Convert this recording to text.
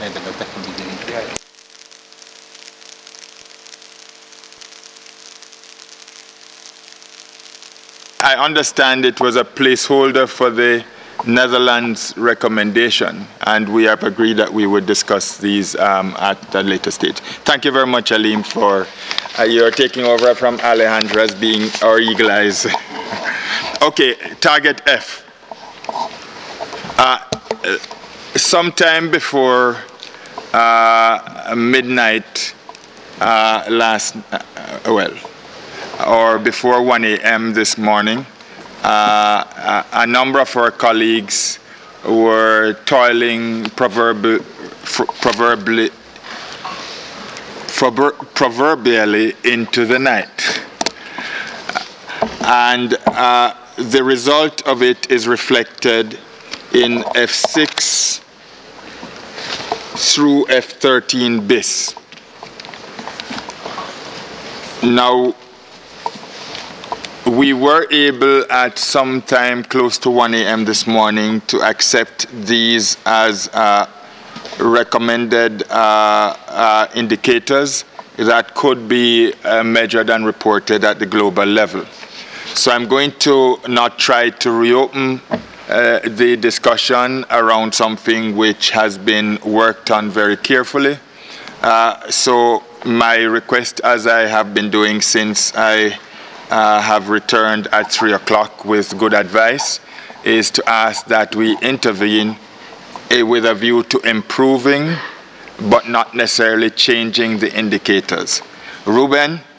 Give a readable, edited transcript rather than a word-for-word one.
I understand it was a placeholder for the Netherlands recommendation, and we have agreed that we would discuss these at a later stage. Thank you very much, Alim, for you're taking over from Alejandro as being our eagle eyes. Okay, target F. Sometime before midnight or before 1 a.m. this morning, a number of our colleagues were toiling proverbially into the night. And the result of it is reflected in F6 through F13 bis. Now, we were able at some time close to 1 a.m. this morning to accept these as recommended indicators that could be measured and reported at the global level. So I'm going to not try to reopen the discussion around something which has been worked on very carefully. So my request, as I have been doing since I have returned at 3 o'clock with good advice, is to ask that we intervene with a view to improving but not necessarily changing the indicators. Ruben?